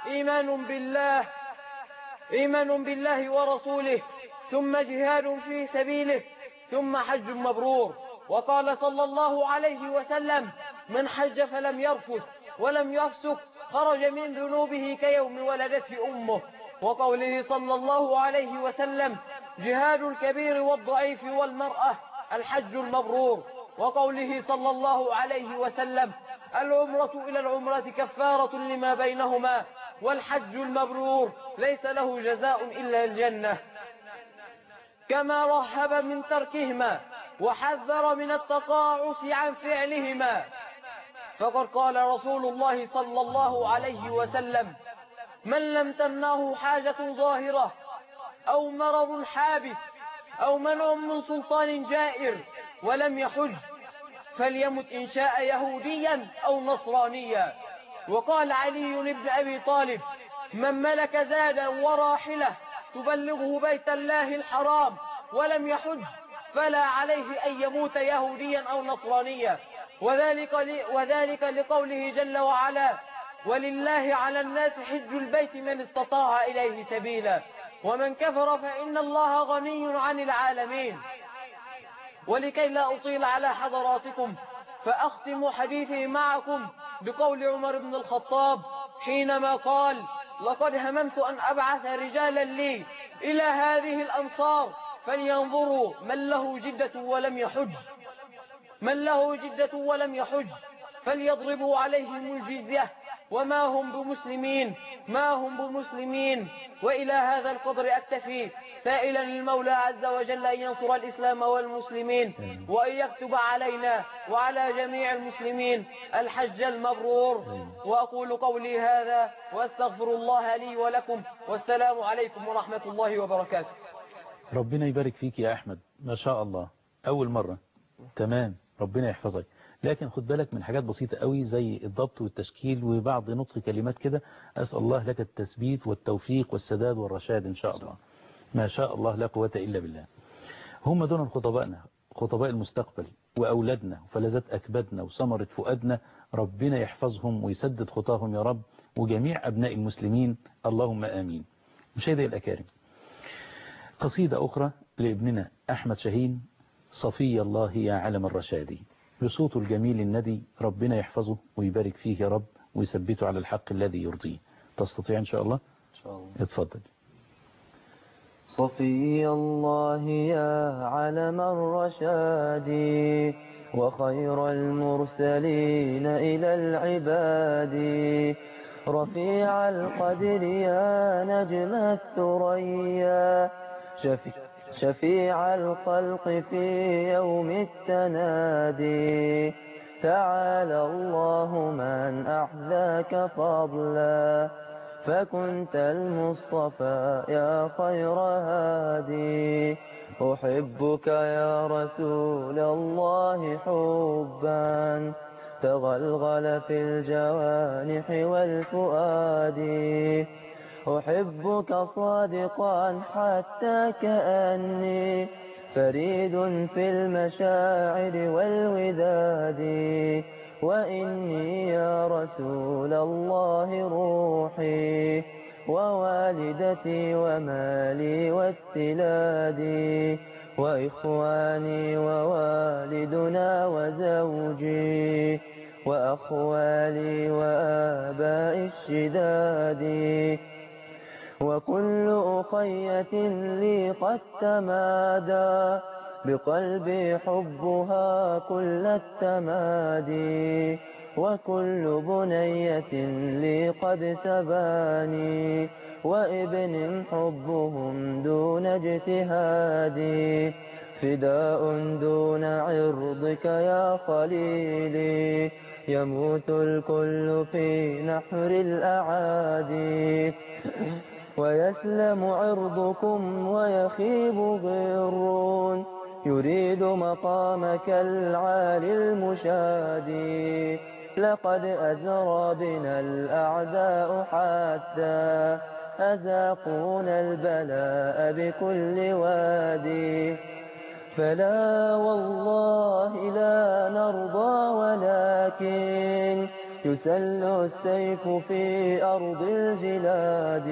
إيمان بالله ورسوله، ثم جهاد في سبيله، ثم حج مبرور. وقال صلى الله عليه وسلم: من حج فلم يرفث ولم يفسق خرج من ذنوبه كيوم ولدته أمه. وقوله صلى الله عليه وسلم: جهاد الكبير والضعيف والمرأة الحج المبرور. وقوله صلى الله عليه وسلم: العمرة إلى العمرة كفارة لما بينهما، والحج المبرور ليس له جزاء إلا الجنة. كما رهب من تركهما وحذر من التقاعس عن فعلهما. فقد قال رسول الله صلى الله عليه وسلم: من لم تمنعه حاجة ظاهرة أو مرض حابس أو منع من سلطان جائر ولم يحج فليمت إن شاء يهوديا أو نصرانيا. وقال علي بن أبي طالب: من ملك زادا وراحلة تبلغه بيت الله الحرام ولم يحج فلا عليه أن يموت يهوديا أو نصرانيا. وذلك لقوله جل وعلا: ولله على الناس حج البيت من استطاع إليه سبيلا، ومن كفر فإن الله غني عن العالمين. ولكي لا أطيل على حضراتكم فأختم حديثي معكم بقول عمر بن الخطاب حينما قال: لقد هممت أن أبعث رجالا لي إلى هذه الأمصار فلينظروا من له جدة ولم يحج فليضربوا عليهم الجزية وما هم بمسلمين. وإلى هذا القدر أكتفي، سائلا المولى عز وجل أن ينصر الإسلام والمسلمين، وأن يكتب علينا وعلى جميع المسلمين الحج المبرور. وأقول قولي هذا وأستغفر الله لي ولكم، والسلام عليكم ورحمة الله وبركاته. ربنا يبارك فيك يا أحمد، ما شاء الله، أول مرة. تمام، ربنا يحفظك. لكن خد بالك من حاجات بسيطة قوي زي الضبط والتشكيل وبعض نطق كلمات كده. أسأل الله لك التثبيت والتوفيق والسداد والرشاد إن شاء الله. ما شاء الله لا قوة إلا بالله. هم دول خطبائنا، خطباء المستقبل، وأولادنا وفلذات أكبادنا وثمرة فؤادنا. ربنا يحفظهم ويسدد خطاهم يا رب، وجميع أبناء المسلمين اللهم آمين. مشاهدي الأكارم، قصيدة أخرى لابننا أحمد شاهين، صفي الله يا علم الرشاد، بصوته الجميل الندي. ربنا يحفظه ويبارك فيه يا رب ويثبته على الحق الذي يرضيه. تستطيع إن شاء الله؟ إن شاء الله. اتفضل. صفي الله يا علم الرشاد وخير المرسلين إلى العباد، رفيع القدر يا نجم الثريا، شفيع الخلق في يوم التنادي. تعالى الله من أحذاك فضلا، فكنت المصطفى يا خير هادي. أحبك يا رسول الله حبا تغلغل في الجوانح والفؤاد. أحبك صادقا حتى كأني فريد في المشاعر والوداد. وإني يا رسول الله روحي ووالدتي ومالي واتلادي وإخواني ووالدنا وزوجي وأخوالي وآباء الشداد وكل أخية لي قد تمادى بقلبي حبها كل التمادي وكل بنية لي قد سباني وابن حبهم دون اجتهادي فداء دون عرضك يا خليلي يموت الكل في نحر الأعادي ويسلم عرضكم ويخيب غر يريد مقامك العالي المشادي لقد أزرى بنا الأعداء حتى أذاقونا البلاء بكل وادي فلا والله لا نرضى ولكن يسل السيف في أرض الجلاد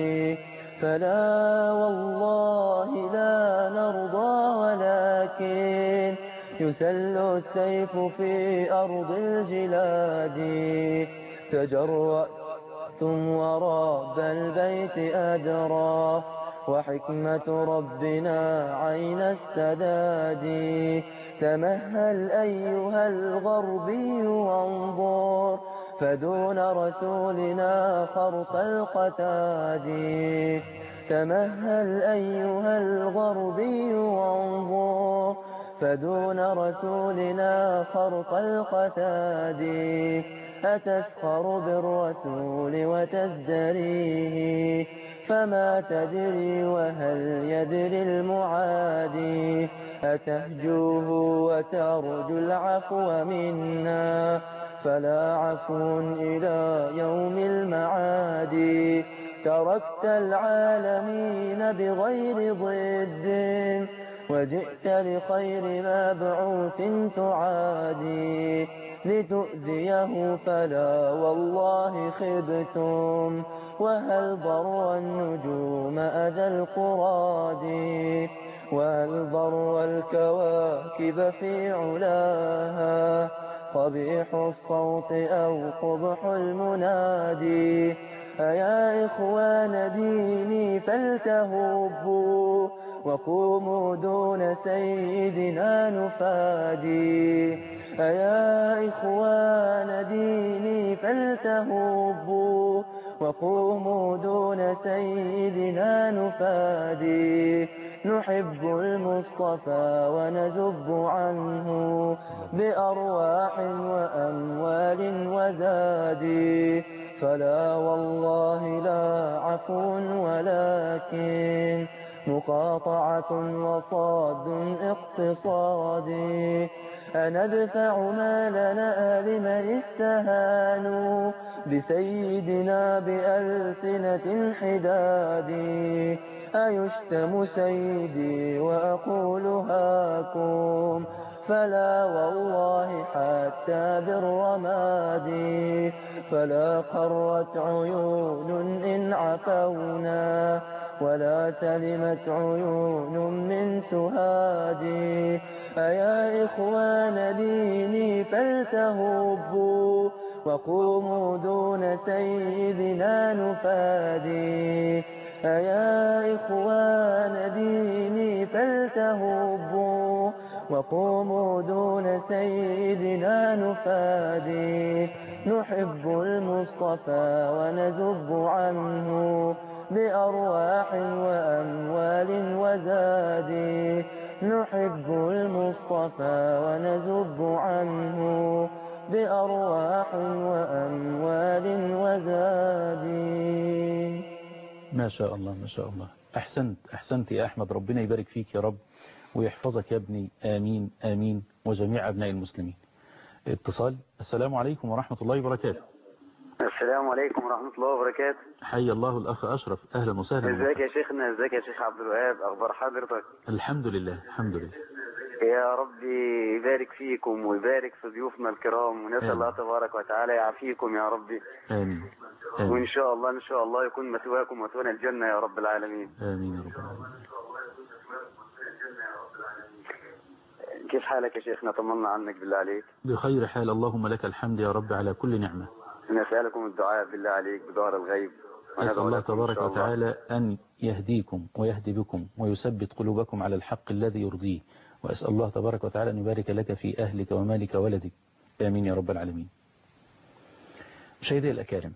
فلا والله لا نرضى ولكن يسل السيف في أرض الجلاد تجرأتم ورب البيت أدرى وحكمة ربنا عين السداد تمهل أيها الغربي وانظر فدون رسولنا خرق القتاد تمهل أيها الغربي وانظر فدون رسولنا خرق القتاد أتسخر بالرسول وتزدريه فما تدري وهل يدري المعادي أتهجوه وترجو العفو منا فلا عفو إلى يوم المعاد تركت العالمين بغير ضد وجئت لخير مبعوث تعادي لتؤذيه فلا والله خبتم وهل ضر النجوم أذى القراد وهل ضر الكواكب في علاها قبيح الصوت أو قبح المنادي أيا إخوان ديني فلتهبوا وقوموا دون سيدنا نفادي أيا إخوان ديني فلتهبوا وقوموا دون سيدنا نفادي نحب المصطفى ونزب عنه بأرواح وأموال وزاد فلا والله لا عفو ولكن مقاطعة وصاد اقتصادي أندفع مالنا لمن استهانوا بسيدنا بألسنة حداد أيشتم سيدي وأقول هاكم فلا والله حتى بالرماد فلا قرت عيون إن عفونا ولا سلمت عيون من سهادي أيا إخوان ديني فلتهبوا وقوموا دون سيدنا نفادي أيا إخوان ديني فلتهبوا وقوموا دون سيدنا نفادي نحب المصطفى ونزب عنه بأرواح وأموال وزاد نحب المصطفى ونزب عنه بأرواح وأموال وزاد. ما شاء الله ما شاء الله. أحسنت يا أحمد، ربنا يبارك فيك يا رب ويحفظك يا ابني، آمين آمين، وجميع أبناء المسلمين. اتصال. السلام عليكم ورحمة الله وبركاته. السلام عليكم ورحمة الله وبركاته. حي الله الأخ أشرف، أهلا وسهلا. ازيك يا شيخنا؟ ازيك يا شيخ عبد الوهاب؟ أخبار حضرتك؟ الحمد لله الحمد لله. يا رب يبارك فيكم ويبارك في ضيوفنا الكرام، ونسأل الله تبارك وتعالى يعافيكم يا رب. آمين. وإن شاء الله يكون مثواكم مثوانا الجنة يا رب العالمين. آمين يا رب العالمين. كيف حالك يا شيخنا؟ طمنا عنك بالله عليك. بخير حال، اللهم لك الحمد يا رب على كل نعمة. نسألكم الدعاء بالله عليك بدار الغيب. أسأل الله تبارك وتعالى أن يهديكم ويهدي بكم ويثبت قلوبكم على الحق الذي يرضيه، وأسأل الله تبارك وتعالى أن يبارك لك في أهلك ومالك وولدك. آمين يا رب العالمين. مشاهدي الأكارم،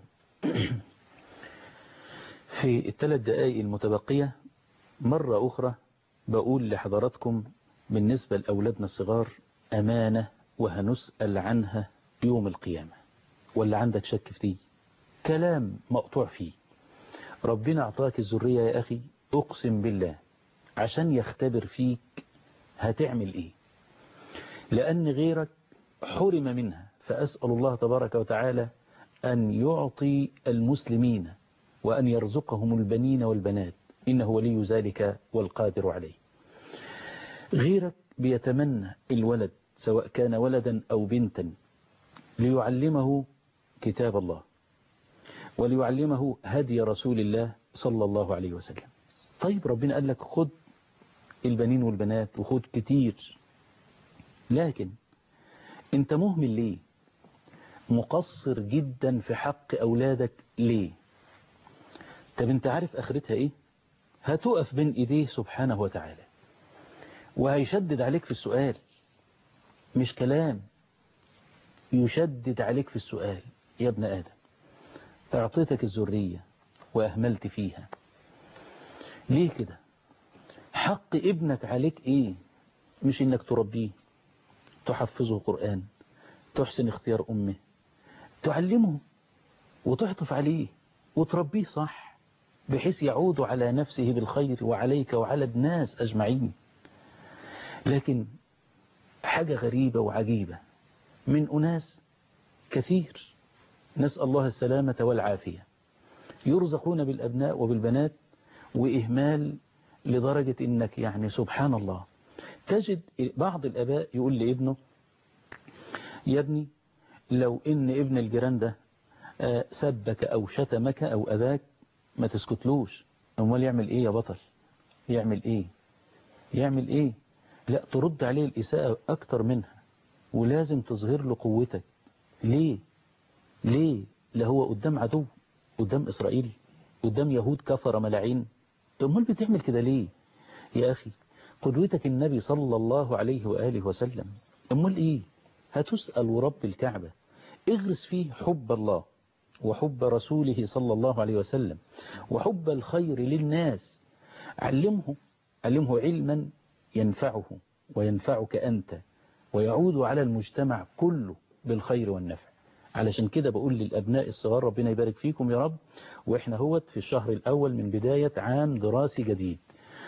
في ال3 دقائق المتبقية مرة أخرى بقول لحضراتكم بالنسبة لأولادنا الصغار أمانة وهنسأل عنها يوم القيامة، ولا عندك شك في دي؟ كلام مقطوع فيه. ربنا أعطاك الذرية يا أخي، أقسم بالله عشان يختبر فيك هتعمل إيه، لأن غيرك حرم منها. فأسأل الله تبارك وتعالى أن يعطي المسلمين وأن يرزقهم البنين والبنات، إنه ولي ذلك والقادر عليه. غيرك بيتمنى الولد سواء كان ولدا أو بنتا ليعلمه كتاب الله وليعلمه هدي رسول الله صلى الله عليه وسلم. طيب ربنا قال لك خد البنين والبنات وخد كتير، لكن انت مهمل ليه؟ مقصر جدا في حق أولادك ليه؟ طب انت عارف آخرتها ايه؟ هتقف بين ايديه سبحانه وتعالى وهيشدد عليك في السؤال، مش كلام، يشدد عليك في السؤال. يا ابن آدم، أعطيتك الذرية وأهملت فيها ليه كده؟ حق ابنك عليك ايه؟ مش انك تربيه، تحفظه قرآن، تحسن اختيار أمه، تعلمه وتعطف عليه وتربيه صح بحيث يعود على نفسه بالخير وعليك وعلى الناس أجمعين. لكن حاجة غريبة وعجيبة من أناس كثير، نسأل الله السلامة والعافية، يرزقون بالأبناء وبالبنات وإهمال لدرجة إنك يعني سبحان الله تجد بعض الآباء يقول لابنه يا ابني لو إن ابن الجيران ده سبك أو شتمك أو أذاك ما تسكتلوش. أمال يعمل إيه يا بطل؟ يعمل إيه؟ يعمل إيه؟ لا، ترد عليه الإساءة أكتر منها، ولازم تظهر له قوتك. ليه؟ ليه؟ لا هو قدام عدو، قدام إسرائيل، قدام يهود كفر ملاعين. أمال بتعمل كده ليه يا أخي؟ قدوتك النبي صلى الله عليه وآله وسلم. أمال إيه؟ هتسأل ورب الكعبة. اغرس فيه حب الله وحب رسوله صلى الله عليه وسلم وحب الخير للناس. علمه علما ينفعه وينفعك أنت ويعود على المجتمع كله بالخير والنفع. علشان كده بقول للأبناء الصغار ربنا يبارك فيكم يا رب، وإحنا هوت في الشهر الأول من بداية عام دراسي جديد.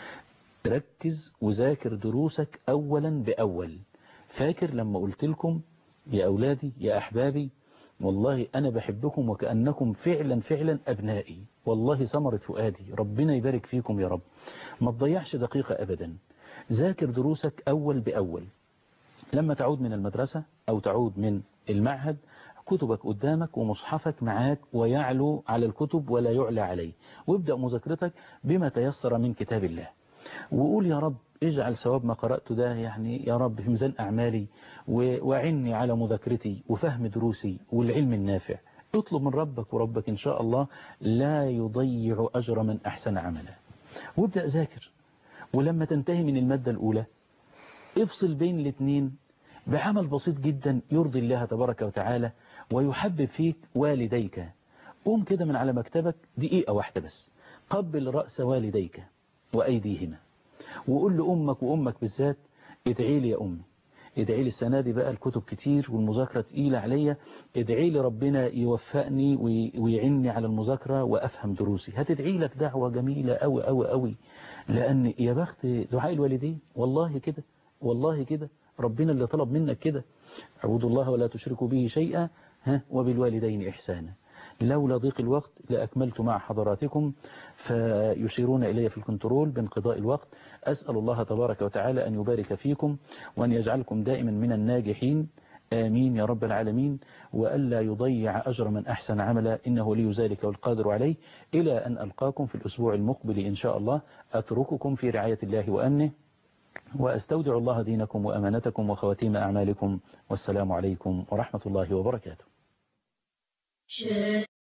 ركز وذاكر دروسك أولا بأول. فاكر لما قلت لكم يا أولادي يا أحبابي والله أنا بحبكم وكأنكم فعلا أبنائي، والله ثمرة فؤادي، ربنا يبارك فيكم يا رب. ما تضيعش دقيقة أبدا، ذاكر دروسك أول بأول. لما تعود من المدرسة أو تعود من المعهد كتبك قدامك ومصحفك معاك ويعلو على الكتب ولا يعلى عليه، وابدأ مذاكرتك بما تيسر من كتاب الله، وقول يا رب اجعل ثواب ما قرأت ده يعني يا رب في ميزان أعمالي، وعني على مذاكرتي وفهم دروسي والعلم النافع. اطلب من ربك، وربك إن شاء الله لا يضيع أجر من أحسن عملا. وابدأ ذاكر، ولما تنتهي من المادة الأولى افصل بين الاثنين بعمل بسيط جدا يرضي الله تبارك وتعالى ويحبب فيك والديك. قوم كده من على مكتبك دقيقة واحدة بس، قبل رأس والديك وأيديهما وقول لأمك، وأمك بالذات ادعي لي يا أمي، ادعي لي السنة دي بقى الكتب كتير والمذاكرة تقيلة عليا، ادعي لي ربنا يوفقني ويعني على المذاكرة وأفهم دروسي. هتدعي لك دعوة جميلة أوي أوي أوي، لأن يا بخت دعاء الوالدين. والله كده والله كده ربنا اللي طلب منك كده، اعبدوا الله ولا تشركوا به شيئا وبالوالدين إحسانا. لولا ضيق الوقت لأكملت مع حضراتكم، فيشيرون إلي في الكنترول بانقضاء الوقت. أسأل الله تبارك وتعالى أن يبارك فيكم وأن يجعلكم دائما من الناجحين، آمين يا رب العالمين، وألا يضيع أجر من أحسن عملا، إنه لي ذلك والقادر عليه. إلى أن ألقاكم في الأسبوع المقبل إن شاء الله، أترككم في رعاية الله وأمنه، وأستودع الله دينكم وأمانتكم وخواتيم أعمالكم، والسلام عليكم ورحمة الله وبركاته.